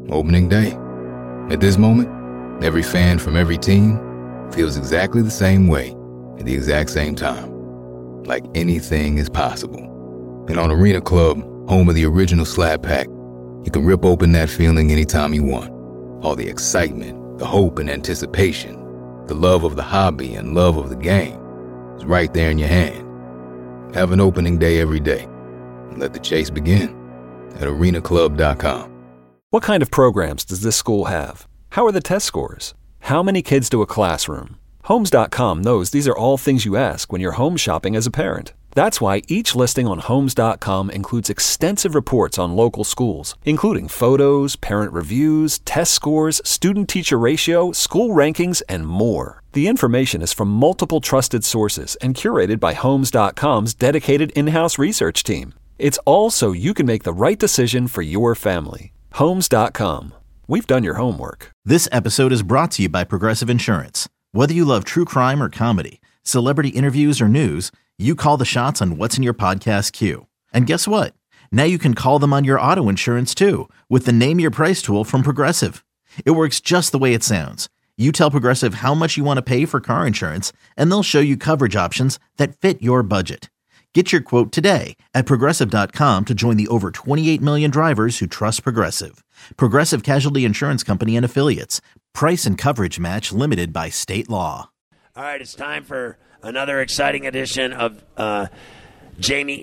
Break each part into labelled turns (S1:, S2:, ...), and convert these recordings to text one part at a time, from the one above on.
S1: Opening day. At this moment, every fan from every team feels exactly the same way at the exact same time. Like anything is possible. And on Arena Club, home of the original Slap Pack, you can rip open that feeling anytime you want. All the excitement, the hope and anticipation, the love of the hobby and love of the game is right there in your hand. Have an opening day every day and let the chase begin at arenaclub.com.
S2: What kind of programs does this school have? How are the test scores? How many kids do a classroom? Homes.com knows these are all things you ask when you're home shopping as a parent. That's why each listing on Homes.com includes extensive reports on local schools, including photos, parent reviews, test scores, student-teacher ratio, school rankings, and more. The information is from multiple trusted sources and curated by Homes.com's dedicated in-house research team. It's all so you can make the right decision for your family. Homes.com. We've done your homework.
S3: This episode is brought to you by Progressive Insurance. Whether you love true crime or comedy, celebrity interviews or news, you call the shots on what's in your podcast queue. And guess what? Now you can call them on your auto insurance too with the Name Your Price tool from Progressive. It works just the way it sounds. You tell Progressive how much you want to pay for car insurance, and they'll show you coverage options that fit your budget. Get your quote today at Progressive.com to join the over 28 million drivers who trust Progressive. Progressive Casualty Insurance Company and Affiliates. Price and coverage match limited by state law.
S4: All right, it's time for another exciting edition of Jamie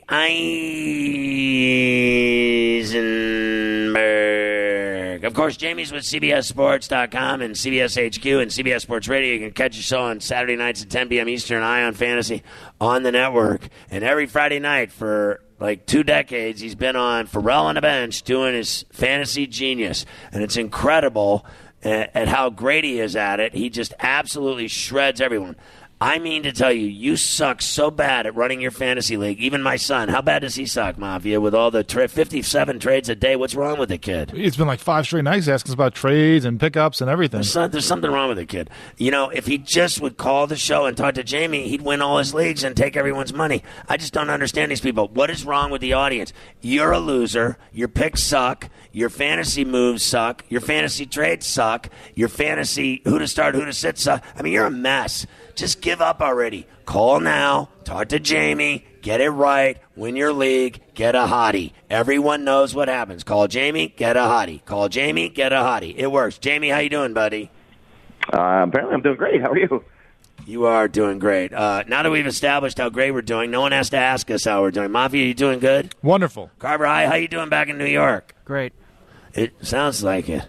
S4: Eisenberg. Of course, Jamie's with CBSSports.com and CBS HQ and CBS Sports Radio. You can catch the show on Saturday nights at 10 p.m. Eastern, Eye on Fantasy on the network. And every Friday night for like 2 decades, he's been on Pharrell on the Bench doing his Fantasy Genius. And it's incredible at how great he is at it. He just absolutely shreds everyone. I mean to tell you, you suck so bad at running your fantasy league. Even my son, how bad does he suck, Mafia, with all the 57 trades a day? What's wrong with the kid?
S5: It's been like 5 straight nights asking us about trades and pickups and everything.
S4: There's something wrong with the kid. You know, if he just would call the show and talk to Jamie, he'd win all his leagues and take everyone's money. I just don't understand these people. What is wrong with the audience? You're a loser. Your picks suck. Your fantasy moves suck. Your fantasy trades suck. Your fantasy who to start, who to sit suck. I mean, you're a mess. Just give up already. Call now. Talk to Jamie. Get it right. Win your league. Get a hottie. Everyone knows what happens. Call Jamie. Get a hottie. Call Jamie. Get a hottie. It works. Jamie, how you doing, buddy?
S6: Apparently I'm doing great. How are you?
S4: You are doing great. Now that we've established how great we're doing, no one has to ask us how we're doing. Mafia, you doing good?
S5: Wonderful.
S4: Carver, hi. How you doing back in New York?
S7: Great.
S4: It sounds like it.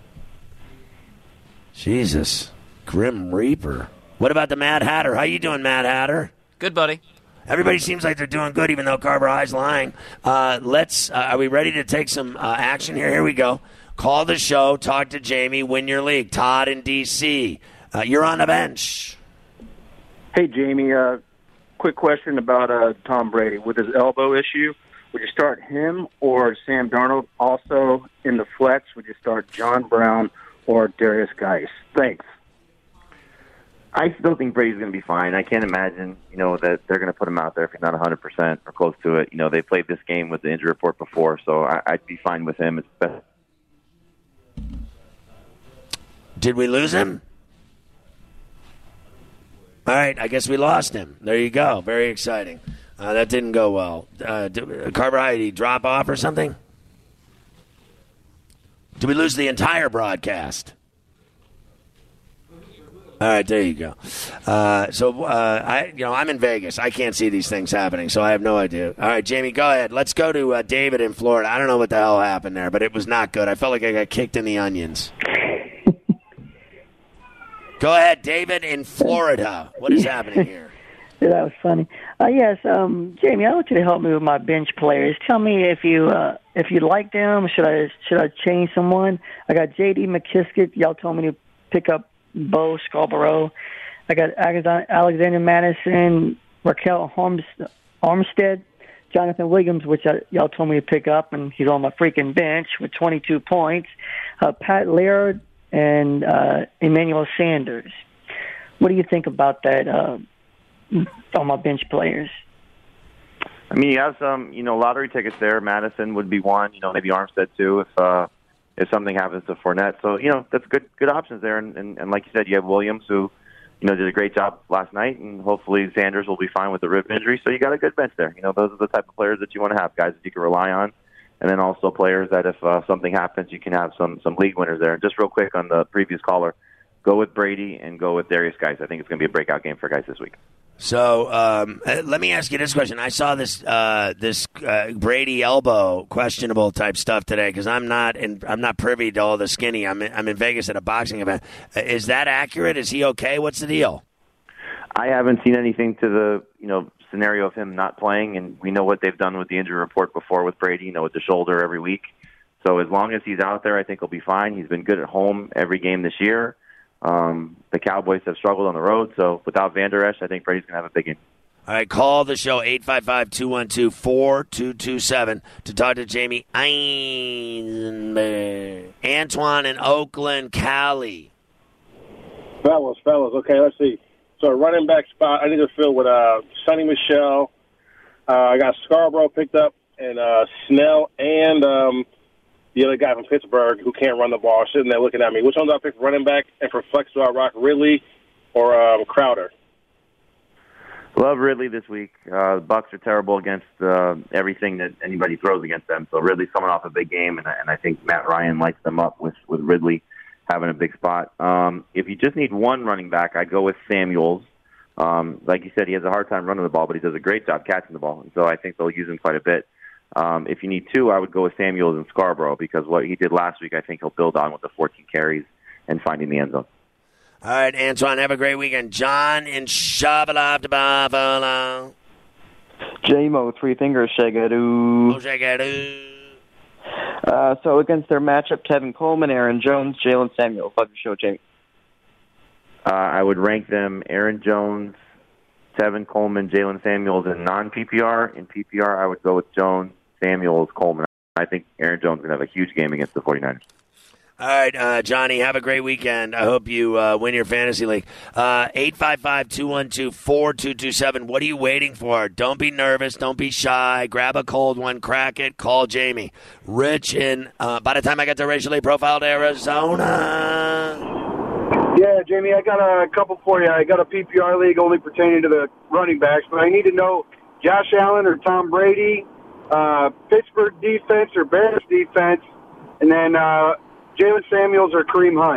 S4: Jesus. Grim Reaper. What about the Mad Hatter? How you doing, Mad Hatter?
S7: Good, buddy.
S4: Everybody seems like they're doing good, even though Carver High's lying. Are we ready to take some action here? Here we go. Call the show. Talk to Jamie. Win your league. Todd in D.C. You're on the bench.
S8: Hey, Jamie. Quick question about Tom Brady. With his elbow issue, would you start him or Sam Darnold? Also, in the flex, would you start John Brown or Darius Geis? Thanks.
S6: I still think Brady's going to be fine. I can't imagine, that they're going to put him out there if he's not 100% or close to it. They played this game with the injury report before, so I'd be fine with him. It's best.
S4: Did we lose him? All right, I guess we lost him. There you go. Very exciting. That didn't go well. Carver High, did he drop off or something? Did we lose the entire broadcast? All right, there you go. I'm in Vegas. I can't see these things happening, so I have no idea. All right, Jamie, go ahead. Let's go to David in Florida. I don't know what the hell happened there, but it was not good. I felt like I got kicked in the onions. Go ahead, David in Florida. What is happening here?
S9: Yeah, that was funny. Yes, Jamie, I want you to help me with my bench players. Tell me if you like them. Should I change someone? I got J.D. McKissick. Y'all told me to pick up Bo Scarborough. I got Alexander Madison, Raquel Armstead, Jonathan Williams, which y'all told me to pick up, and he's on my freaking bench with 22 points. Pat Laird and Emmanuel Sanders. What do you think about that on my bench players?
S6: I mean, you have some, lottery tickets there. Madison would be one. Maybe Armstead too. if something happens to Fournette. So, that's good options there. And like you said, you have Williams, who, did a great job last night, and hopefully Sanders will be fine with the rib injury. So you got a good bench there. Those are the type of players that you want to have, guys that you can rely on. And then also players that if something happens, you can have some league winners there. And just real quick on the previous caller, go with Brady and go with Darius Geis. I think it's going to be a breakout game for Geis this week.
S4: So let me ask you this question. I saw this Brady elbow questionable type stuff today because I'm not privy to all the skinny. I'm in Vegas at a boxing event. Is that accurate? Is he okay? What's the deal?
S6: I haven't seen anything to the scenario of him not playing, and we know what they've done with the injury report before with Brady. With the shoulder every week. So as long as he's out there, I think he'll be fine. He's been good at home every game this year. The Cowboys have struggled on the road, so without Van Der Esch, I think Brady's going to have a big game.
S4: All right, call the show, 855-212-4227, to talk to Jamie Eisenberg. Antoine in Oakland, Cali.
S7: Fellas, okay, let's see. So running back spot, I need to fill with Sonny Michel. I got Scarborough picked up, and Snell, and the other guy from Pittsburgh who can't run the ball, sitting there looking at me. Which one do I pick for running back? And for flex, do I rock Ridley or Crowder?
S6: Love Ridley this week. The Bucs are terrible against everything that anybody throws against them. So Ridley's coming off a big game, and I think Matt Ryan lights them up with Ridley having a big spot. If you just need one running back, I'd go with Samuels. Like you said, he has a hard time running the ball, but he does a great job catching the ball. And so I think they'll use him quite a bit. If you need two, I would go with Samuels and Scarborough because what he did last week, I think he'll build on with the 14 carries and finding the end zone.
S4: All right, Antoine, have a great weekend. John in Shabalab, Buffalo.
S10: J-Mo, three fingers, Shagadoo.
S4: Oh, Shagadoo.
S10: So against their matchup, Tevin Coleman, Aaron Jones, Jalen Samuels. Love your show, Jamie.
S6: I would rank them Aaron Jones, Tevin Coleman, Jalen Samuels in non-PPR. In PPR, I would go with Jones, Samuels, Coleman. I think Aaron Jones is going to have a huge game against the 49ers.
S4: All right, Johnny, have a great weekend. I hope you win your fantasy league. 855-212-4227. What are you waiting for? Don't be nervous. Don't be shy. Grab a cold one. Crack it. Call Jamie. Rich in, by the time I get to racially profiled Arizona.
S11: Yeah, Jamie, I got a couple for you. I got a PPR league only pertaining to the running backs, but I need to know Josh Allen or Tom Brady, Pittsburgh defense or Bears defense, and then Jalen Samuels or Kareem Hunt.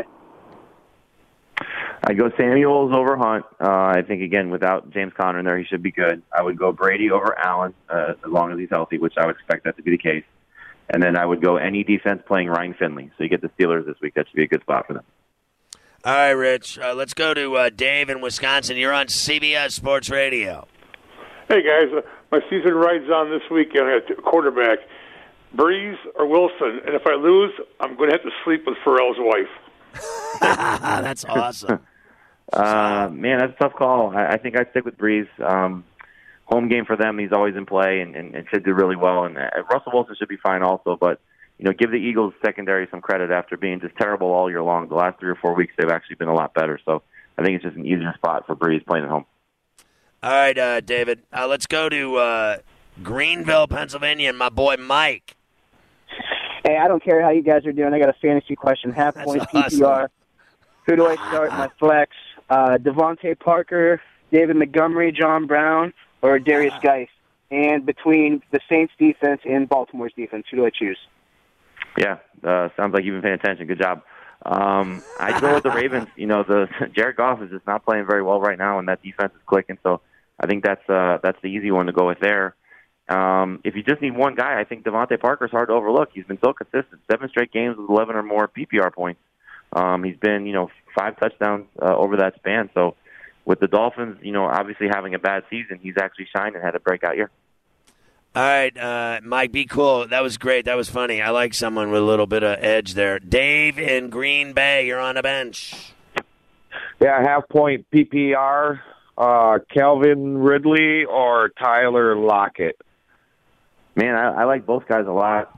S6: I go Samuels over Hunt. I think, again, without James Conner in there, he should be good. I would go Brady over Allen as long as he's healthy, which I would expect that to be the case. And then I would go any defense playing Ryan Finley. So you get the Steelers this week. That should be a good spot for them.
S4: All right, Rich. Let's go to Dave in Wisconsin. You're on CBS Sports Radio.
S12: Hey, guys. My season rides on this weekend. I have a quarterback, Breeze or Wilson. And if I lose, I'm going to have to sleep with Pharrell's wife.
S4: That's awesome.
S6: Man, that's a tough call. I think I'd stick with Breeze. Home game for them. He's always in play and should do really well. And Russell Wilson should be fine also. But, give the Eagles secondary some credit after being just terrible all year long. The last 3 or 4 weeks, they've actually been a lot better. So I think it's just an easier spot for Breeze playing at home.
S4: All right, David. Let's go to Greenville, Pennsylvania, and my boy Mike.
S13: Hey, I don't care how you guys are doing. I got a fantasy question. Half point
S4: awesome.
S13: PPR. Who do I start in my flex? Devontae Parker, David Montgomery, John Brown, or Darius Geis? And between the Saints defense and Baltimore's defense, who do I choose?
S6: Yeah, sounds like you've been paying attention. Good job. I'd go with the Ravens. The Jared Goff is just not playing very well right now, and that defense is clicking. So I think that's the easy one to go with there. If you just need one guy, I think Devontae Parker's hard to overlook. He's been so consistent. 7 straight games with 11 or more PPR points. He's been, 5 touchdowns over that span. So with the Dolphins, obviously having a bad season, he's actually shined and had a breakout year.
S4: All right, Mike, be cool. That was great. That was funny. I like someone with a little bit of edge there. Dave in Green Bay, you're on the bench.
S14: Yeah, half point PPR, Calvin Ridley or Tyler Lockett.
S6: Man, I like both guys a lot.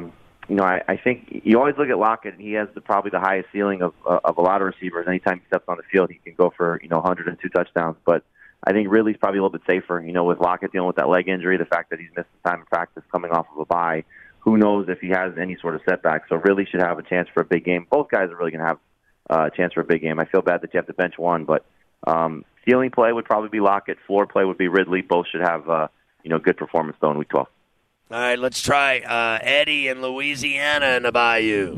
S6: I think you always look at Lockett, and he has probably the highest ceiling of a lot of receivers. Anytime he steps on the field, he can go for 102 touchdowns. But I think Ridley's probably a little bit safer. With Lockett dealing with that leg injury, the fact that he's missed some time in practice coming off of a bye. who knows if he has any sort of setback. So really should have a chance for a big game. Both guys are really going to have a chance for a big game. I feel bad that you have to bench one, but ceiling play would probably be Lockett. Floor play would be Ridley. Both should have good performance though in Week 12.
S4: All right, let's try Eddie in Louisiana in the Bayou.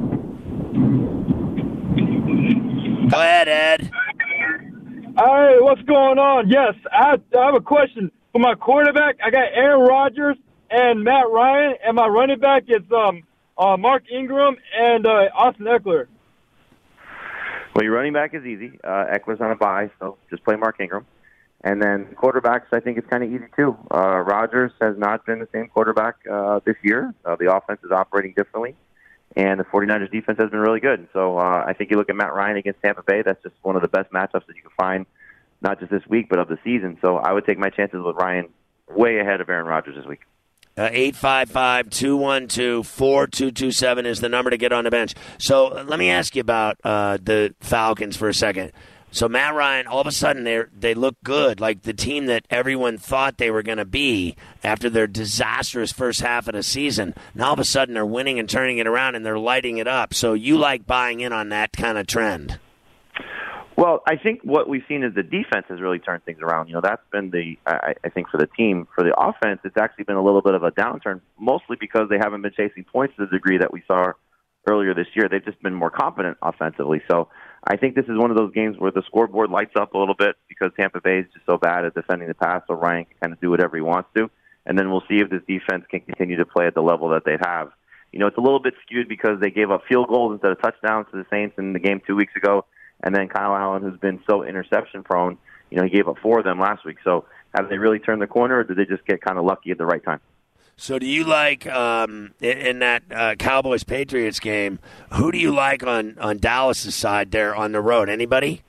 S4: Go ahead, Ed.
S15: Hey, what's going on? Yes, I have a question. For my quarterback, I got Aaron Rodgers and Matt Ryan, and my running back is Mark Ingram and Austin Eckler.
S6: Well, your running back is easy. Eckler's on a bye, so just play Mark Ingram. And then quarterbacks, I think it's kind of easy too. Rodgers has not been the same quarterback this year. The offense is operating differently, and the 49ers defense has been really good. So I think you look at Matt Ryan against Tampa Bay, that's just one of the best matchups that you can find, not just this week, but of the season. So I would take my chances with Ryan way ahead of Aaron Rodgers this week.
S4: 855-212-4227 is the number to get on the bench. So let me ask you about the Falcons for a second. So Matt Ryan, all of a sudden they look good, like the team that everyone thought they were going to be after their disastrous first half of the season. Now all of a sudden they're winning and turning it around and they're lighting it up. So you like buying in on that kind of trend?
S6: Well, I think what we've seen is the defense has really turned things around. That's been I think for the team. For the offense, it's actually been a little bit of a downturn, mostly because they haven't been chasing points to the degree that we saw earlier this year. They've just been more competent offensively. So I think this is one of those games where the scoreboard lights up a little bit because Tampa Bay is just so bad at defending the pass, so Ryan can kind of do whatever he wants to. And then we'll see if this defense can continue to play at the level that they have. It's a little bit skewed because they gave up field goals instead of touchdowns to the Saints in the game 2 weeks ago. And then Kyle Allen, who's been so interception-prone, he gave up 4 of them last week. So have they really turned the corner, or did they just get kind of lucky at the right time?
S4: So do you like, in that Cowboys-Patriots game, who do you like on Dallas' side there on the road? Anybody?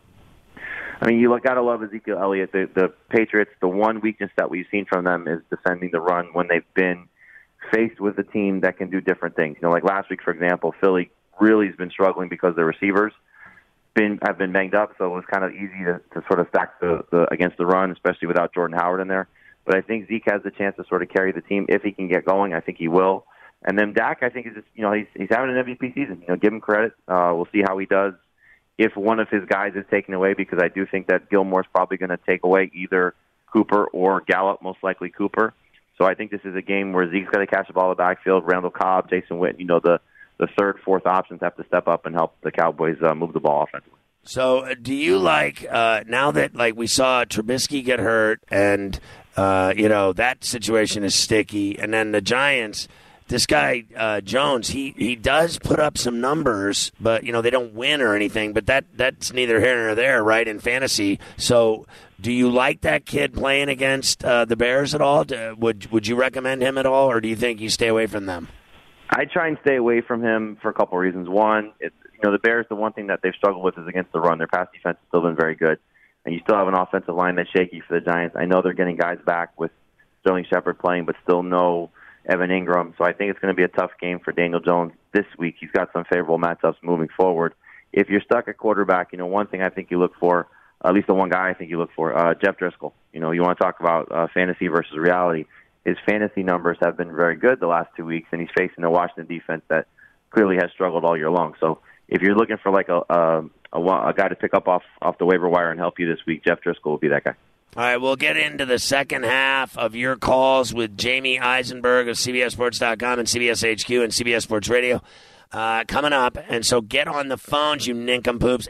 S6: I mean, you got to love Ezekiel Elliott. The Patriots, the one weakness that we've seen from them is defending the run when they've been faced with a team that can do different things. Like last week, for example, Philly really has been struggling because their receivers have been banged up, so it was kind of easy to sort of stack the against the run, especially without Jordan Howard in there. But I think Zeke has the chance to sort of carry the team if he can get going. I think he will. And then Dak, I think, is just he's having an MVP season. Give him credit. We'll see how he does if one of his guys is taken away, because I do think that Gilmore's probably going to take away either Cooper or Gallup, most likely Cooper. So I think this is a game where Zeke's got to catch the ball in the backfield. Randall Cobb, Jason Witten, the third, fourth options have to step up and help the Cowboys move the ball offensively.
S4: So do you like, now that we saw Trubisky get hurt and, that situation is sticky, and then the Giants, this guy, Jones, he does put up some numbers, but, they don't win or anything, but that's neither here nor there, right, in fantasy. So do you like that kid playing against the Bears at all? Would you recommend him at all, or do you think you stay away from them?
S6: I try and stay away from him for a couple of reasons. One, the Bears, the one thing that they've struggled with is against the run. Their pass defense has still been very good. And you still have an offensive line that's shaky for the Giants. I know they're getting guys back with Sterling Shepard playing, but still no Evan Ingram. So I think it's going to be a tough game for Daniel Jones this week. He's got some favorable matchups moving forward. If you're stuck at quarterback, one thing I think you look for, at least the one guy I think you look for, Jeff Driscoll. You want to talk about fantasy versus reality. His fantasy numbers have been very good the last 2 weeks, and he's facing a Washington defense that clearly has struggled all year long. So if you're looking for a guy to pick up off the waiver wire and help you this week, Jeff Driscoll will be that guy.
S4: All right, we'll get into the second half of your calls with Jamie Eisenberg of CBSSports.com and CBS HQ and CBS Sports Radio coming up. And so get on the phones, you nincompoops,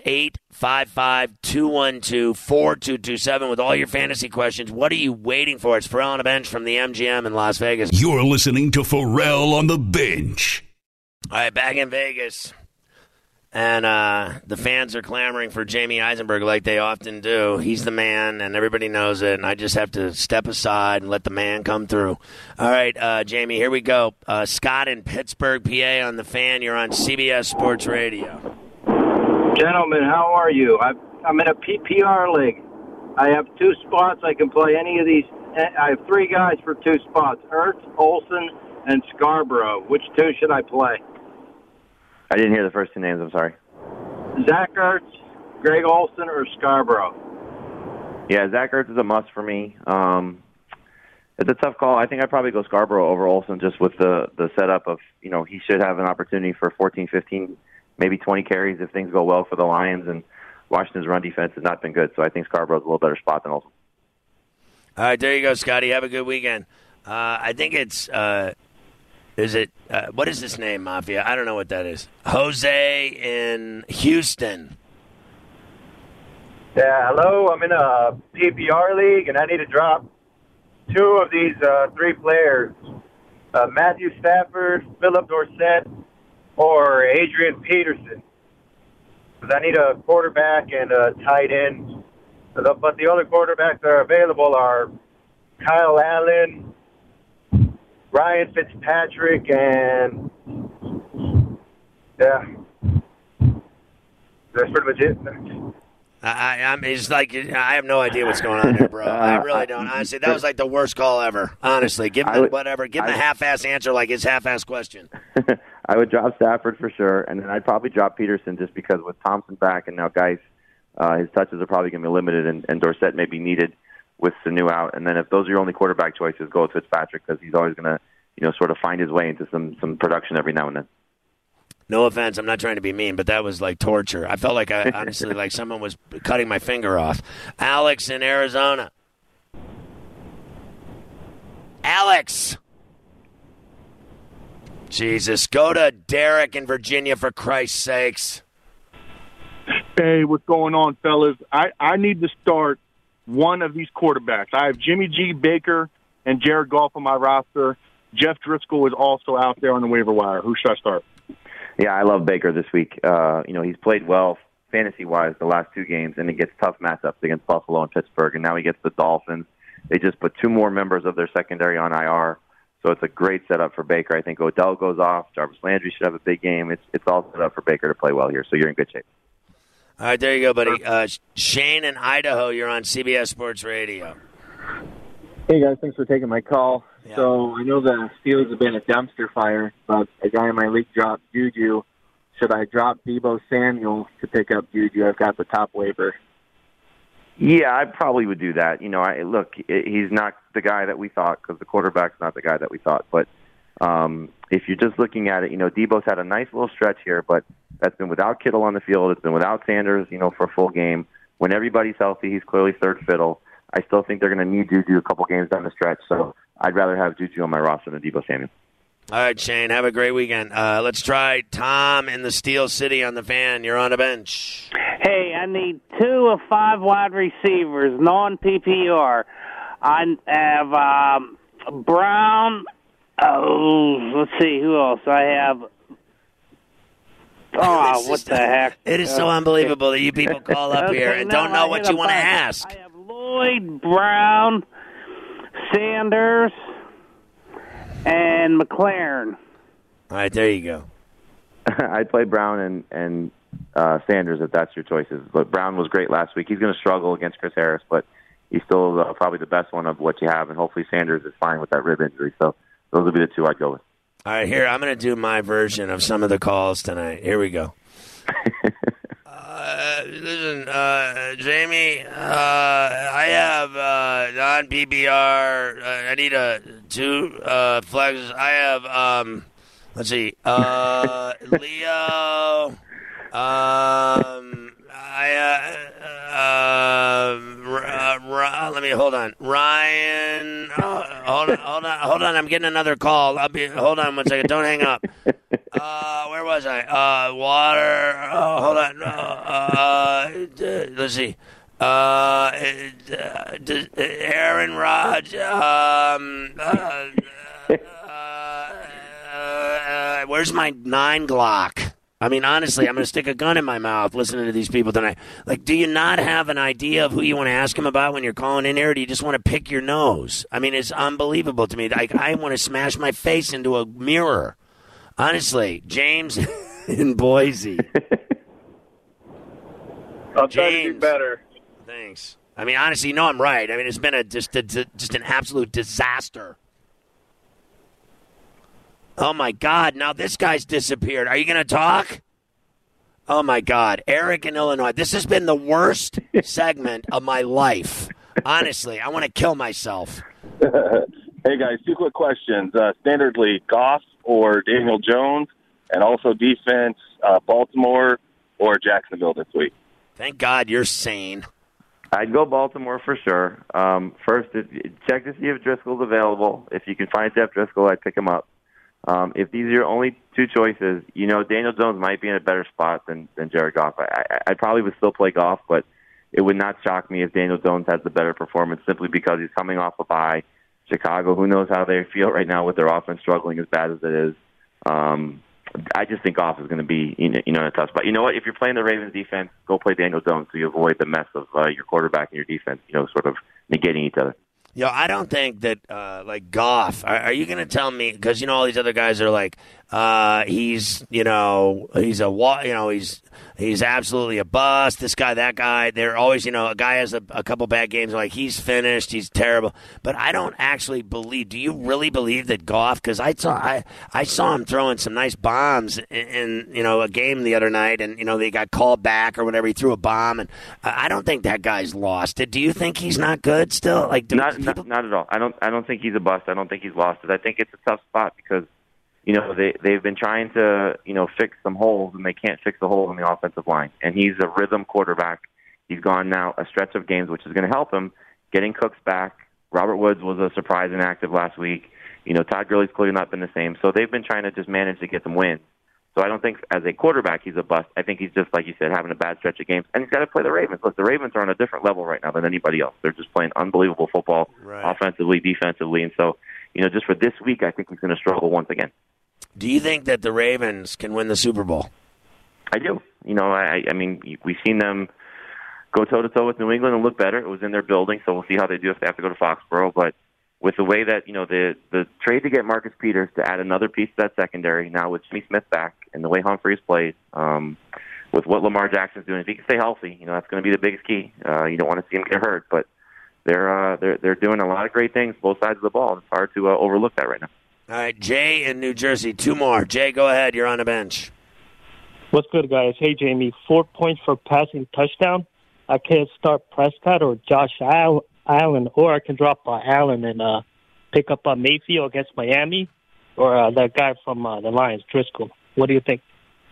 S4: 855-212-4227 with all your fantasy questions. What are you waiting for? It's Pharrell on the bench from the MGM in Las Vegas.
S16: You're listening to Pharrell on the bench.
S4: All right, back in Vegas. And the fans are clamoring for Jamie Eisenberg like they often do. He's the man, and everybody knows it, and I just have to step aside and let the man come through. All right, Jamie, here we go. Scott in Pittsburgh, PA on the Fan. You're on CBS Sports Radio.
S17: Gentlemen, how are you? I'm in a PPR league. I have 2 spots. I can play any of these. I have 3 guys for 2 spots, Ertz, Olsen, and Scarborough. Which 2 should I play?
S6: I didn't hear the first 2 names. I'm sorry.
S17: Zach Ertz, Greg Olsen, or Scarborough?
S6: Yeah, Zach Ertz is a must for me. It's a tough call. I think I'd probably go Scarborough over Olsen just with the setup of, he should have an opportunity for 14, 15, maybe 20 carries if things go well for the Lions, and Washington's run defense has not been good. So I think Scarborough's a little better spot than Olsen.
S4: All right, there you go, Scotty. Have a good weekend. I think it's, what is this name, Mafia? I don't know what that is. Jose in Houston.
S17: Yeah, hello. I'm in a PPR league, and I need to drop two of these three players, Matthew Stafford, Philip Dorsett, or Adrian Peterson. Because I need a quarterback and a tight end. But the other quarterbacks that are available are Kyle Allen, Ryan Fitzpatrick, and yeah, that's pretty much it.
S4: It's like I have no idea what's going on there, bro. I really don't. Honestly, that was like the worst call ever. Honestly, give him whatever. Give him a half-ass answer like his half-ass question.
S6: I would drop Stafford for sure, and then I'd probably drop Peterson just because with Thompson back and now Geis, his touches are probably going to be limited, and Dorsett may be needed with Sanu out. And then if those are your only quarterback choices, go with Fitzpatrick because he's always going to, sort of find his way into some production every now and then.
S4: No offense, I'm not trying to be mean, but that was like torture. I felt like honestly like someone was cutting my finger off. Alex in Arizona. Alex. Jesus, go to Derek in Virginia for Christ's sakes.
S18: Hey, what's going on, fellas? I need to start one of these quarterbacks. I have Jimmy G, Baker, and Jared Goff on my roster. Jeff Driscoll is also out there on the waiver wire. Who should I start?
S6: Yeah, I love Baker this week. He's played well fantasy-wise the last two games, and he gets tough matchups against Buffalo and Pittsburgh, and now he gets the Dolphins. They just put two more members of their secondary on IR, so it's a great setup for Baker. I think Odell goes off. Jarvis Landry should have a big game. It's all set up for Baker to play well here, so you're in good shape.
S4: All right, there you go, buddy. Shane in Idaho, you're on CBS Sports Radio.
S19: Hey, guys, thanks for taking my call. Yeah. So I know the Steelers have been a dumpster fire, but a guy in my league dropped Juju. Should I drop Deebo Samuel to pick up Juju? I've got the top waiver.
S6: Yeah, I probably would do that. He's not the guy that we thought because the quarterback's not the guy that we thought. But if you're just looking at it, Deebo's had a nice little stretch here, but that's been without Kittle on the field. It's been without Sanders, for a full game. When everybody's healthy, he's clearly third fiddle. I still think they're going to need Juju a couple games down the stretch, so I'd rather have Juju on my roster than Deebo Samuel.
S4: All right, Shane, have a great weekend. Let's try Tom in the Steel City on the Fan. You're on the bench.
S20: Hey, I need 2 of 5 wide receivers, non-PPR. I have Brown. Let's see, who else? I have... Oh, what the heck?
S4: It is so unbelievable that you people call up here and don't know what you want to ask.
S20: I have Lloyd, Brown, Sanders, and McLaren.
S4: All right, there you go.
S6: I'd play Brown and Sanders if that's your choices. But Brown was great last week. He's going to struggle against Chris Harris, but he's still probably the best one of what you have, and hopefully Sanders is fine with that rib injury. So those would be the two I'd go with.
S4: All right, here, I'm going to do my version of some of the calls tonight. Here we go. Listen, Jamie, I have non-PPR. I need 2 flexes. I have, let's see, Leo. Let me hold on. Ryan, hold on. I'm getting another call. Hold on 1 second. Don't hang up. Where was I? Water. Hold on. Let's see. Aaron Rodgers. Where's my 9 Glock? I mean, honestly, I'm going to stick a gun in my mouth listening to these people tonight. Like, do you not have an idea of who you want to ask them about when you're calling in here, or do you just want to pick your nose? I mean, it's unbelievable to me. Like, I want to smash my face into a mirror. Honestly, James in Boise.
S17: I'll try to do better.
S4: Thanks. I mean, honestly, I'm right. I mean, it's been just an absolute disaster. Oh, my God. Now this guy's disappeared. Are you going to talk? Oh, my God. Eric in Illinois. This has been the worst segment of my life. Honestly, I want to kill myself.
S21: Hey, guys, 2 quick questions. Standard League, Goff or Daniel Jones, and also defense, Baltimore or Jacksonville this week.
S4: Thank God you're sane.
S6: I'd go Baltimore for sure. First, check to see if Driscoll's available. If you can find Jeff Driscoll, I'd pick him up. If these are your only 2 choices, Daniel Jones might be in a better spot than Jared Goff. I probably would still play Goff, but it would not shock me if Daniel Jones has the better performance simply because he's coming off a bye. Chicago, who knows how they feel right now with their offense struggling as bad as it is. I just think Goff is going to be in a tough spot. You know what? If you're playing the Ravens defense, go play Daniel Jones so you avoid the mess of your quarterback and your defense, sort of negating each other.
S4: I don't think that, like Goff, are you going to tell me, because, all these other guys are like, he's absolutely a bust, this guy, that guy. They're always, a guy has a couple bad games, like he's finished, he's terrible. But I don't actually believe, do you really believe that Goff, because I saw him throwing some nice bombs in a game the other night, and, they got called back or whatever, he threw a bomb, and I don't think that guy's lost it. Do you think he's not good still?
S6: Not at all. I don't think he's a bust. I don't think he's lost it. I think it's a tough spot because, they've been trying to, fix some holes, and they can't fix the holes in the offensive line. And he's a rhythm quarterback. He's gone now a stretch of games, which is going to help him. Getting Cooks back. Robert Woods was a surprise inactive last week. Todd Gurley's clearly not been the same. So they've been trying to just manage to get some wins. So I don't think as a quarterback he's a bust. I think he's just, like you said, having a bad stretch of games. And he's got to play the Ravens. Look, the Ravens are on a different level right now than anybody else. They're just playing unbelievable football, offensively, defensively. And so, just for this week, I think he's going to struggle once again.
S4: Do you think that the Ravens can win the Super Bowl?
S6: I do. I mean, we've seen them go toe-to-toe with New England and look better. It was in their building, so we'll see how they do if they have to go to Foxborough. But with the way that, the trade to get Marcus Peters to add another piece to that secondary, now with Jimmy Smith back and the way Humphreys played, with what Lamar Jackson's doing, if he can stay healthy, that's going to be the biggest key. You don't want to see him get hurt, but they're doing a lot of great things, both sides of the ball. It's hard to overlook that right now.
S4: All right, Jay in New Jersey, 2 more. Jay, go ahead. You're on the bench.
S22: What's good, guys? Hey, Jamie, 4 points for passing touchdown. I can start Prescott or Josh Allen, or I can drop Allen and pick up Mayfield against Miami, or that guy from the Lions, Driscoll. What do you think?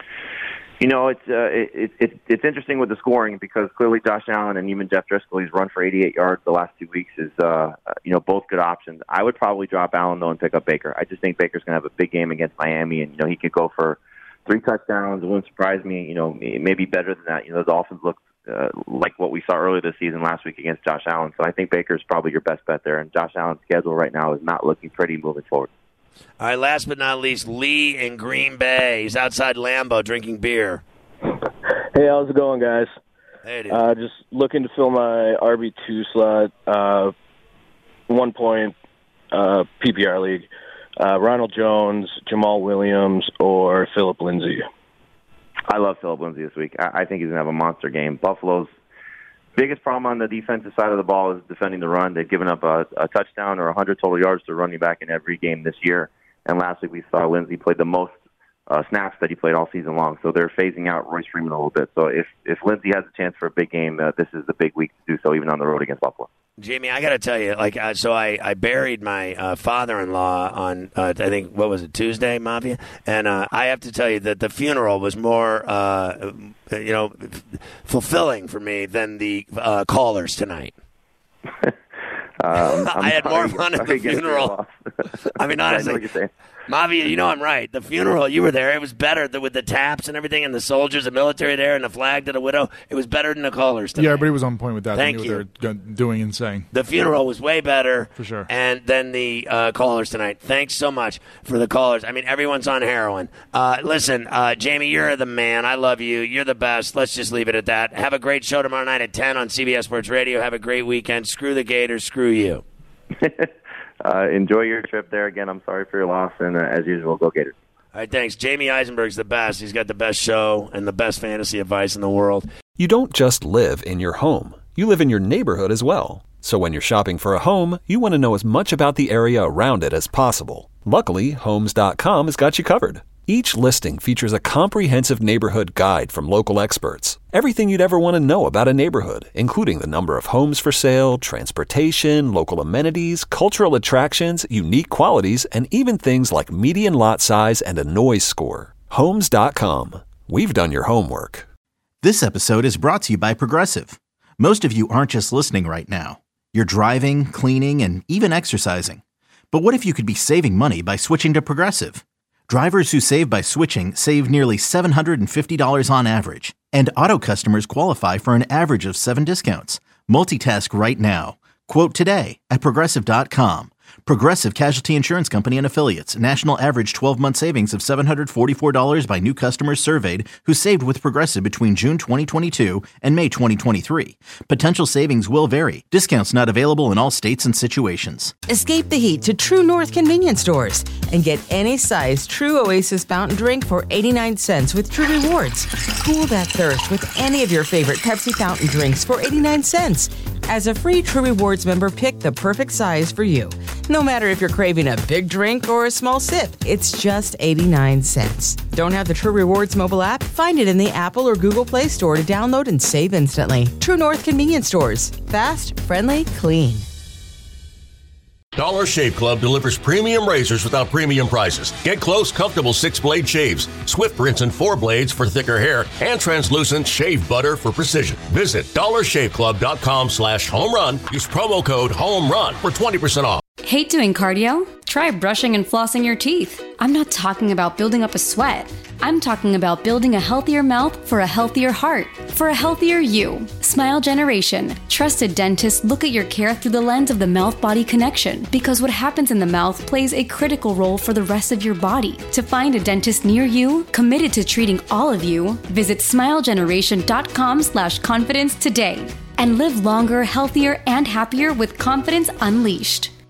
S6: It's interesting with the scoring because clearly Josh Allen and even Jeff Driscoll, he's run for 88 yards the last 2 weeks, is both good options. I would probably drop Allen though and pick up Baker. I just think Baker's going to have a big game against Miami, and he could go for 3 touchdowns. It wouldn't surprise me. Maybe better than that. The Dolphins look like what we saw earlier this season last week against Josh Allen. So I think Baker's probably your best bet there. And Josh Allen's schedule right now is not looking pretty moving forward.
S4: All right, last but not least, Lee in Green Bay. He's outside Lambeau drinking beer.
S23: Hey, how's it going, guys?
S4: Hey, dude.
S23: Just looking to fill my RB2 slot, 1 point PPR league. Ronald Jones, Jamal Williams, or Phillip Lindsay.
S6: I love Phillip Lindsay this week. I think he's going to have a monster game. Buffalo's biggest problem on the defensive side of the ball is defending the run. They've given up a touchdown or 100 total yards to running back in every game this year. And last week we saw Lindsay play the most snaps that he played all season long. So they're phasing out Royce Freeman a little bit. So if Lindsay has a chance for a big game, this is the big week to do so, even on the road against Buffalo.
S4: Jamie, I got to tell you, so I buried my father-in-law on, I think, what was it, Tuesday, Mafia? And I have to tell you that the funeral was more, fulfilling for me than the callers tonight. I had more fun at the funeral. I mean, honestly, Mafia, I'm right. The funeral, you were there. It was better with the taps and everything, and the soldiers, the military there, and the flag to the widow. It was better than the callers tonight.
S5: Yeah, but he was on point with that.
S4: Thank
S5: they
S4: you.
S5: What they're doing and saying.
S4: The funeral was way better.
S5: For sure.
S4: And then the callers tonight. Thanks so much for the callers. I mean, everyone's on heroin. Listen, Jamie, you're the man. I love you. You're the best. Let's just leave it at that. Have a great show tomorrow night at 10 on CBS Sports Radio. Have a great weekend. Screw the Gators. Screw you.
S6: Enjoy your trip there. Again, I'm sorry for your loss, and as usual, go Gators.
S4: All right, thanks. Jamie Eisenberg's the best. He's got the best show and the best fantasy advice in the world.
S2: You don't just live in your home. You live in your neighborhood as well. So when you're shopping for a home, you want to know as much about the area around it as possible. Luckily, Homes.com has got you covered. Each listing features a comprehensive neighborhood guide from local experts. Everything you'd ever want to know about a neighborhood, including the number of homes for sale, transportation, local amenities, cultural attractions, unique qualities, and even things like median lot size and a noise score. Homes.com. We've done your homework.
S1: This episode is brought to you by Progressive. Most of you aren't just listening right now. You're driving, cleaning, and even exercising. But what if you could be saving money by switching to Progressive? Drivers who save by switching save nearly $750 on average. And auto customers qualify for an average of 7 discounts. Multitask right now. Quote today at Progressive.com. Progressive Casualty Insurance Company and Affiliates. National average 12-month savings of $744 by new customers surveyed who saved with Progressive between June 2022 and May 2023. Potential savings will vary. Discounts not available in all states and situations.
S3: Escape the heat to True North convenience stores and get any size True Oasis fountain drink for 89 cents with True Rewards. Cool that thirst with any of your favorite Pepsi fountain drinks for 89 cents. As a free True Rewards member, pick the perfect size for you. No matter if you're craving a big drink or a small sip, it's just 89 cents. Don't have the True Rewards mobile app? Find it in the Apple or Google Play Store to download and save instantly. True North convenience stores. Fast, friendly, clean.
S8: Dollar Shave Club delivers premium razors without premium prices. Get close, comfortable 6-blade shaves, swift rinse and 4 blades for thicker hair, and translucent shave butter for precision. Visit dollarshaveclub.com/home run. Use promo code HOMERUN for 20% off.
S24: Hate doing cardio? Try brushing and flossing your teeth. I'm not talking about building up a sweat. I'm talking about building a healthier mouth for a healthier heart, for a healthier you. Smile Generation. Trusted dentists look at your care through the lens of the mouth-body connection, because what happens in the mouth plays a critical role for the rest of your body. To find a dentist near you, committed to treating all of you, visit smilegeneration.com/confidence today and live longer, healthier, and happier with confidence unleashed.